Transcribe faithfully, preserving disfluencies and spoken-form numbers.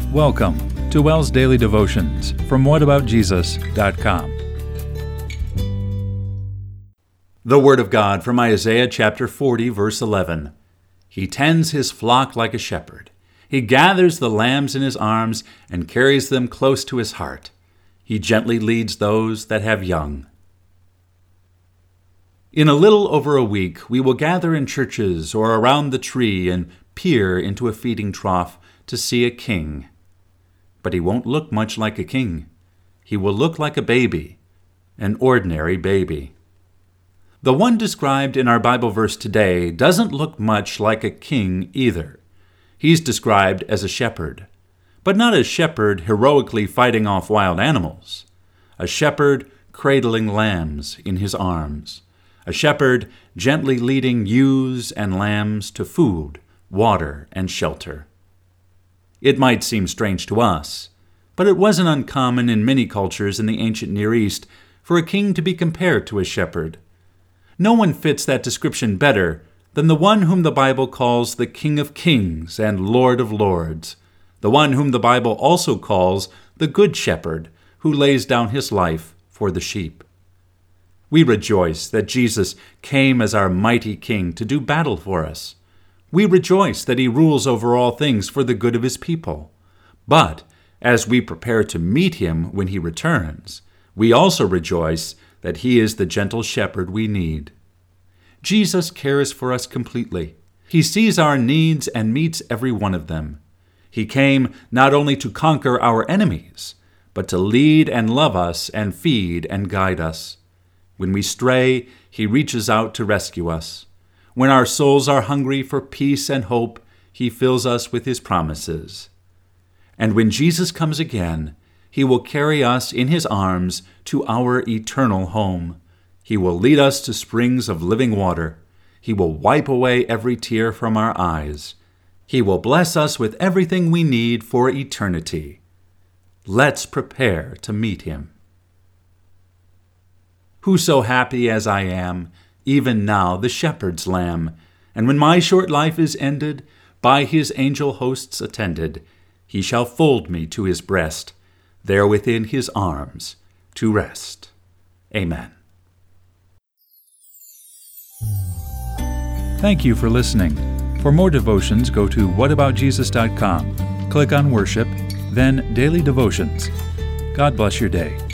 Welcome to WELS Daily Devotions from what about jesus dot com. The Word of God from Isaiah chapter forty, verse eleven. He tends his flock like a shepherd. He gathers the lambs in his arms and carries them close to his heart. He gently leads those that have young. In a little over a week, we will gather in churches or around the tree and peer into a feeding trough to see a king. But he won't look much like a king. He will look like a baby, an ordinary baby. The one described in our Bible verse today doesn't look much like a king either. He's described as a shepherd, but not a shepherd heroically fighting off wild animals. A shepherd cradling lambs in his arms. A shepherd gently leading ewes and lambs to food, water, and shelter. It might seem strange to us, but it wasn't uncommon in many cultures in the ancient Near East for a king to be compared to a shepherd. No one fits that description better than the one whom the Bible calls the King of Kings and Lord of Lords, the one whom the Bible also calls the Good Shepherd, who lays down his life for the sheep. We rejoice that Jesus came as our mighty King to do battle for us. We rejoice that he rules over all things for the good of his people. But as we prepare to meet him when he returns, we also rejoice that he is the gentle shepherd we need. Jesus cares for us completely. He sees our needs and meets every one of them. He came not only to conquer our enemies, but to lead and love us and feed and guide us. When we stray, he reaches out to rescue us. When our souls are hungry for peace and hope, he fills us with his promises. And when Jesus comes again, he will carry us in his arms to our eternal home. He will lead us to springs of living water. He will wipe away every tear from our eyes. He will bless us with everything we need for eternity. Let's prepare to meet him. Who so happy as I am, even now the shepherd's lamb, and when my short life is ended, by his angel hosts attended, he shall fold me to his breast, there within his arms to rest. Amen. Thank you for listening. For more devotions, go to what about jesus dot com. Click on Worship, then Daily Devotions. God bless your day.